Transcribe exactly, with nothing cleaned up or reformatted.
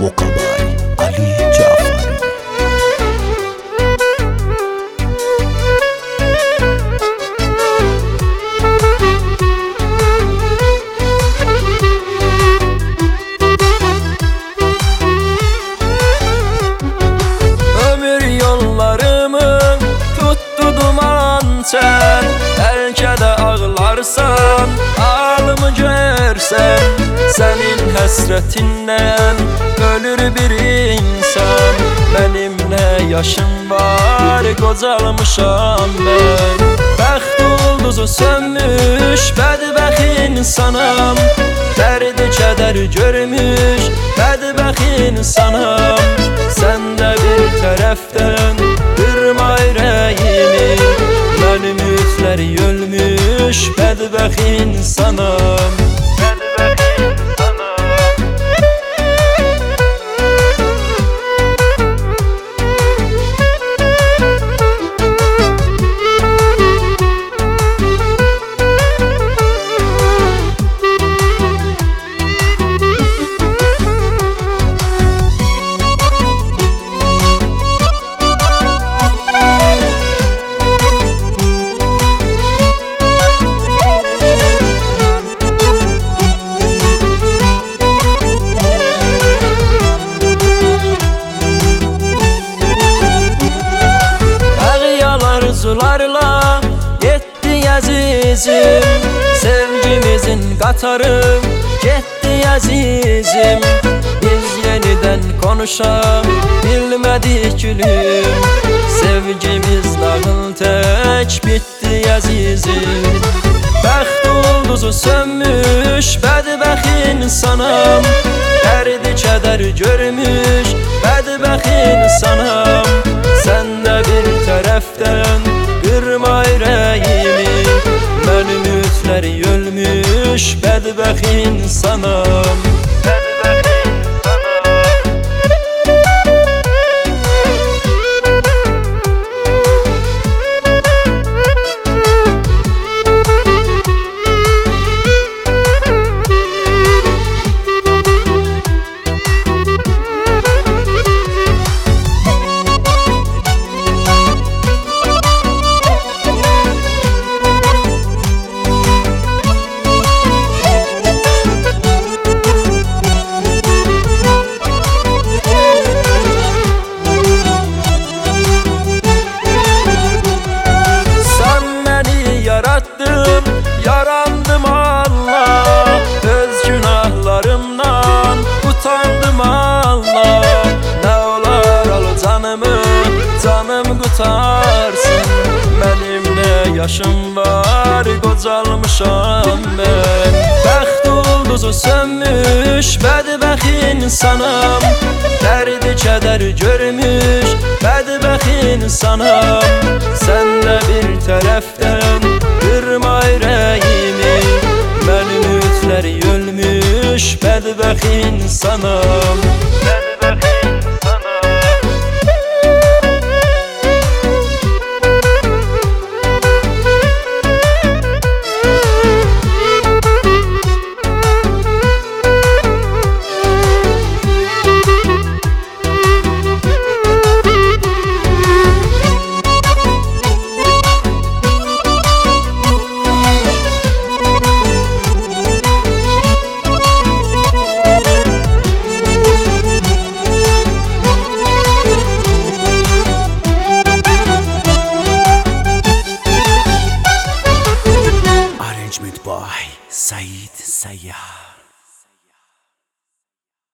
Vokabay Ali Cafari. Ömür yollarımı tuttu duman sen, belki de ağlarsan, ağlımı görsen. Senin hasretinden ölür bir insan. Benim ne yaşım var, kocalmışam ben. Bəxt ulduzu sönmüş, bədbəxt insanam. Dərdi kədər görmüş, bədbəxt insanam. Sən də bir tərəfdən qırma ürəyimi. Mənim ümidləri ölmüş, bədbəxt insanam. Arzularla yetti azizim, sevgimizin qatarı getdi azizim. Biz yeniden konuşa bilmedik gülüm, sevgimiz dağıl tek bitti azizim. Bəxt ulduzu sönmüş, bədbəxt insanam. Dərdi kədər görmüş, bədbəxt insanam. Sən də bir tərəfdən qırma ürəyimi. Mənim ümidləri ölmüş, bədbəxt insanam. Yarandım Allah, öz günahlarımdan utandım Allah. Ne olar al canımı, canım qutarsın. Benim ne yaşım var, kocalmışam ben. Bəxt ulduzu sönmüş, bədbəxt insanam. Dərdi kədər görmüş, bədbəxt insanam. Sən də bir tərəfdən qırma ürəyimi. Mənim ümidləri ölmüş, bədbəxt insanam. Arrangement by Said Sayyah.